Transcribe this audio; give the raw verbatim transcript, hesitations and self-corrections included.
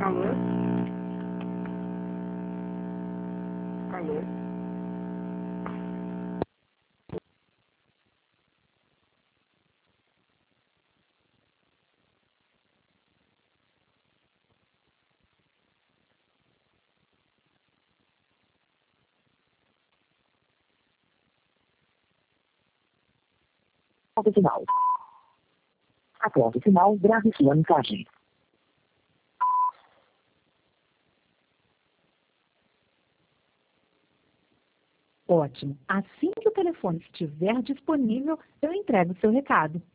Alô? Alô? Após o sinal. Após o sinal, grave sua mensagem. Ótimo. Assim que o telefone estiver disponível, eu entrego o seu recado.